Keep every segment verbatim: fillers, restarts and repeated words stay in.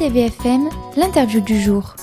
T V F M, l'interview du jour.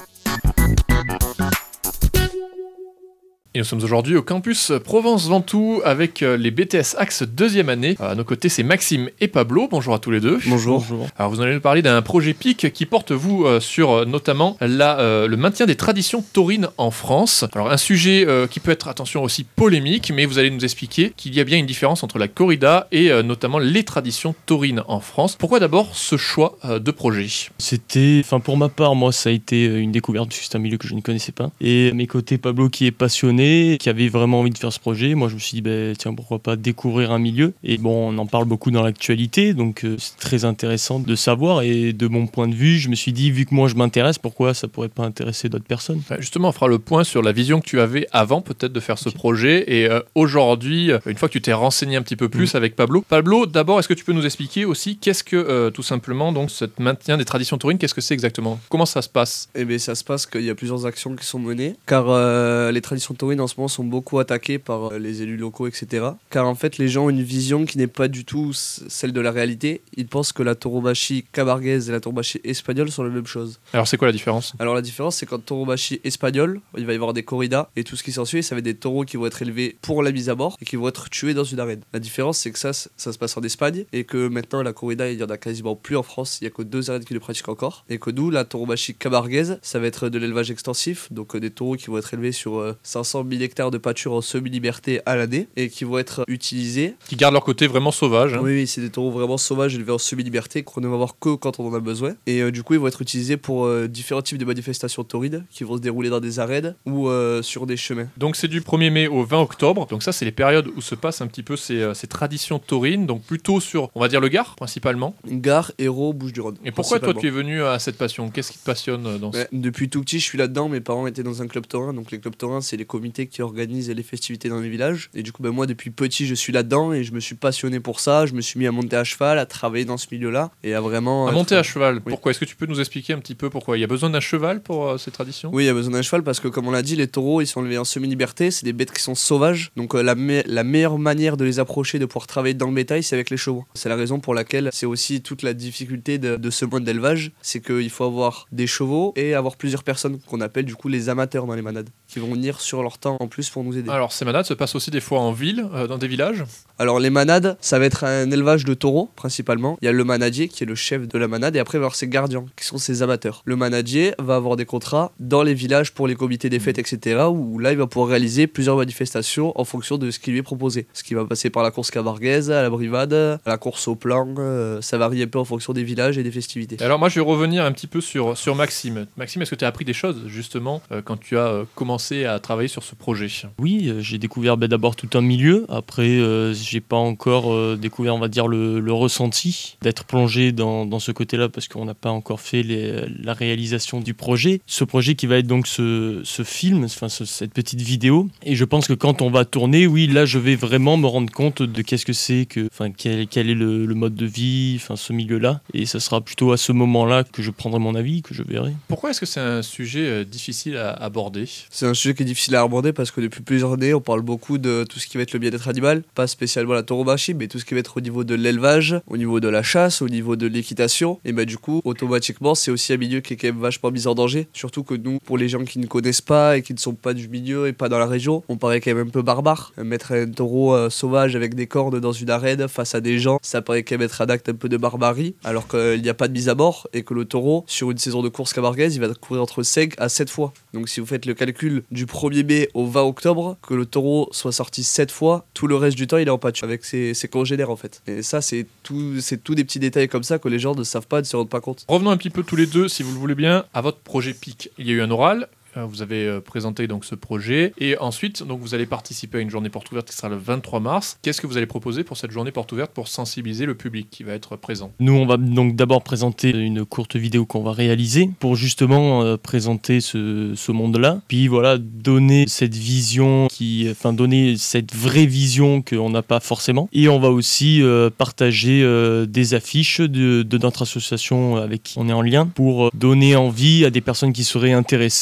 Et nous sommes aujourd'hui au campus Provence-Ventoux avec les B T S Axe deuxième année. À nos côtés, c'est Maxime et Pablo. Bonjour à tous les deux. Bonjour. Bonjour. Alors, vous allez nous parler d'un projet P I C qui porte, vous, euh, sur euh, notamment la, euh, le maintien des traditions taurines en France. Alors, un sujet euh, qui peut être, attention, aussi polémique, mais vous allez nous expliquer qu'il y a bien une différence entre la corrida et euh, notamment les traditions taurines en France. Pourquoi d'abord ce choix euh, de projet ? C'était, enfin pour ma part, moi, ça a été une découverte puisque c'est un milieu que je ne connaissais pas. Et à mes côtés, Pablo qui est passionné, qui avait vraiment envie de faire ce projet. Moi, je me suis dit, bah, tiens, pourquoi pas découvrir un milieu. Et bon, on en parle beaucoup dans l'actualité, donc euh, c'est très intéressant de savoir. Et de mon point de vue, je me suis dit, vu que moi, je m'intéresse, pourquoi ça pourrait pas intéresser d'autres personnes ? Justement, on fera le point sur la vision que tu avais avant, peut-être, de faire ce okay. projet. Et euh, aujourd'hui, une fois que tu t'es renseigné un petit peu plus mmh. avec Pablo. Pablo, d'abord, est-ce que tu peux nous expliquer aussi qu'est-ce que, euh, tout simplement, donc, ce maintien des traditions taurines, qu'est-ce que c'est exactement ? Comment ça se passe ? Eh bien, ça se passe qu'il y a plusieurs actions qui sont menées, car euh, les traditions taurines en ce moment sont beaucoup attaquées par euh, les élus locaux, et cetera. Car en fait, les gens ont une vision qui n'est pas du tout celle de la réalité. Ils pensent que la tauromachie cabargaise et la tauromachie espagnole sont la même chose. Alors, c'est quoi la différence ? Alors, la différence, c'est qu'en tauromachie espagnole, il va y avoir des corridas et tout ce qui s'ensuit, ça va être des taureaux qui vont être élevés pour la mise à mort et qui vont être tués dans une arène. La différence, c'est que ça, ça se passe en Espagne et que maintenant, la corrida, il y en a quasiment plus en France. Il n'y a que deux arènes qui le pratiquent encore. Et que nous, la tauromachie cabargaise, ça va être de l'élevage extensif, donc euh, des taureaux qui vont être élevés sur euh, cinq cent mille hectares de pâture en semi-liberté à l'année et qui vont être utilisés. Qui gardent leur côté vraiment sauvage. Hein. Oui, oui, c'est des taureaux vraiment sauvages élevés en semi-liberté qu'on ne va voir que quand on en a besoin. Et euh, du coup, ils vont être utilisés pour euh, différents types de manifestations taurines qui vont se dérouler dans des arènes ou euh, sur des chemins. Donc c'est du premier mai au vingt octobre. Donc ça, c'est les périodes où se passent un petit peu ces, euh, ces traditions taurines. Donc plutôt sur, on va dire, le Gard, principalement. Gard, Hérault, Bouches-du-Rhône. Et pourquoi toi, tu es venu à cette passion ? Qu'est-ce qui te passionne dans ce... ouais, Depuis tout petit, je suis là-dedans. Mes parents étaient dans un club taurin. Donc les clubs taurins, c'est les comités qui organisent les festivités dans les villages. Et du coup, ben, moi, depuis petit, je suis là-dedans et je me suis passionné pour ça. Je me suis mis à monter à cheval, à travailler dans ce milieu-là et à vraiment... À être... monter à cheval, oui. Pourquoi ? Est-ce que tu peux nous expliquer un petit peu pourquoi ? Il y a besoin d'un cheval pour euh, ces traditions ? Oui, il y a besoin d'un cheval parce que, comme on l'a dit, les taureaux, ils sont élevés en semi-liberté. C'est des bêtes qui sont sauvages. Donc euh, la, me- la meilleure manière de les approcher, de pouvoir travailler dans le bétail, c'est avec les chevaux. C'est la raison pour laquelle c'est aussi toute la difficulté de, de ce mode d'élevage. C'est qu'il faut avoir des chevaux et avoir plusieurs personnes qu'on appelle du coup les amateurs dans les manades, qui vont venir sur leur temps en plus pour nous aider. Alors ces manades se passent aussi des fois en ville, euh, dans des villages ? Alors les manades, ça va être un élevage de taureaux principalement. Il y a le manadier qui est le chef de la manade et après il va y avoir ses gardiens qui sont ses amateurs. Le manadier va avoir des contrats dans les villages pour les comités des fêtes, et cetera. Où là il va pouvoir réaliser plusieurs manifestations en fonction de ce qui lui est proposé. Ce qui va passer par la course cabargaise, à la brivade, à la course au plan, euh, ça varie un peu en fonction des villages et des festivités. Et alors moi je vais revenir un petit peu sur, sur Maxime. Maxime, est-ce que tu as appris des choses justement euh, quand tu as euh, commencé à travailler sur ce projet ? Oui, euh, j'ai découvert bah, d'abord tout un milieu. Après, euh, j'ai pas encore euh, découvert, on va dire, le, le ressenti d'être plongé dans, dans ce côté-là parce qu'on n'a pas encore fait les, la réalisation du projet. Ce projet qui va être donc ce, ce film, enfin ce, cette petite vidéo. Et je pense que quand on va tourner, oui, là, je vais vraiment me rendre compte de qu'est-ce que c'est, que, enfin, quel, quel est le, le mode de vie, enfin, ce milieu-là. Et ça sera plutôt à ce moment-là que je prendrai mon avis, que je verrai. Pourquoi est-ce que c'est un sujet euh, difficile à aborder ? C'est un sujet qui est difficile à aborder parce que depuis plusieurs années, on parle beaucoup de tout ce qui va être le bien-être animal, pas spécialement la tauromachie, mais tout ce qui va être au niveau de l'élevage, au niveau de la chasse, au niveau de l'équitation. Et bah du coup, automatiquement, c'est aussi un milieu qui est quand même vachement mis en danger. Surtout que nous, pour les gens qui ne connaissent pas et qui ne sont pas du milieu et pas dans la région, on paraît quand même un peu barbare. Mettre un taureau euh, sauvage avec des cornes dans une arène face à des gens, ça paraît quand même être un acte un peu de barbarie, alors qu'il n'y a pas de mise à mort et que le taureau, sur une saison de course cabargaise, il va courir entre cinq à sept fois. Donc si vous faites le calcul du premier mai au vingt octobre, que le taureau soit sorti sept fois, tout le reste du temps il est en pâture avec ses, ses congénères en fait. Et ça c'est tout, c'est tout des petits détails comme ça que les gens ne savent pas, ne se rendent pas compte. Revenons un petit peu tous les deux, si vous le voulez bien, à votre projet P I C. Il y a eu un oral. Vous avez présenté donc ce projet et ensuite donc vous allez participer à une journée porte ouverte qui sera le vingt-trois mars. Qu'est-ce que vous allez proposer pour cette journée porte ouverte pour sensibiliser le public qui va être présent ? Nous, on va donc d'abord présenter une courte vidéo qu'on va réaliser pour justement euh, présenter ce, ce monde-là. Puis voilà, donner cette vision, qui, enfin donner cette vraie vision qu'on n'a pas forcément. Et on va aussi euh, partager euh, des affiches de, de notre association avec qui on est en lien pour donner envie à des personnes qui seraient intéressées d'approfondir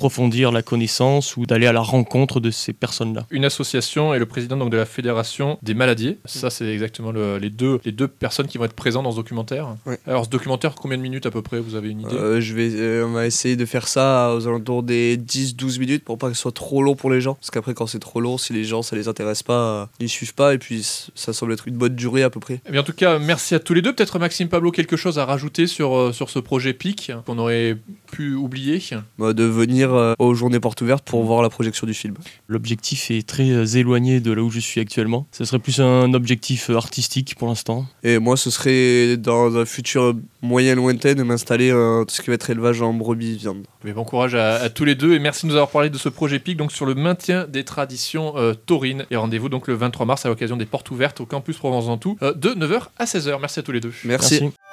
d'approfondir la connaissance ou d'aller à la rencontre de ces personnes-là. Une association et le président donc, de la Fédération des maladiers. Ça, c'est exactement le, les, deux, les deux personnes qui vont être présentes dans ce documentaire. Ouais. Alors, ce documentaire, combien de minutes à peu près? Vous avez une idée? euh, je vais, euh, On va essayer de faire ça aux alentours des dix douze minutes pour pas que ce soit trop long pour les gens. Parce qu'après, quand c'est trop long, si les gens ça les intéresse pas, euh, ils suivent pas. Et puis, ça semble être une bonne durée à peu près. Eh bien, en tout cas, merci à tous les deux. Peut-être Maxime, Pablo, quelque chose à rajouter sur, euh, sur ce projet P I C qu'on aurait pu oublier? Bah, de venir euh, aux journées portes ouvertes pour voir la projection du film. L'objectif est très euh, éloigné de là où je suis actuellement. Ce serait plus un objectif euh, artistique pour l'instant. Et moi, ce serait dans un futur moyen lointain de m'installer euh, tout ce qui va être élevage en brebis viande. Mais bon courage à, à tous les deux et merci de nous avoir parlé de ce projet P I C donc sur le maintien des traditions euh, taurines. Et rendez-vous donc le vingt-trois mars à l'occasion des portes ouvertes au campus Provence-Ventoux euh, de neuf heures à seize heures. Merci à tous les deux. Merci. Merci.